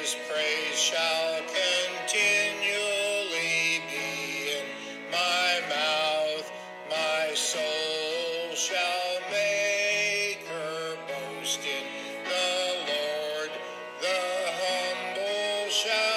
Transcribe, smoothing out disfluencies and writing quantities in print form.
his praise shall continually be in my mouth. My soul shall make her boast in the Lord. The humble shall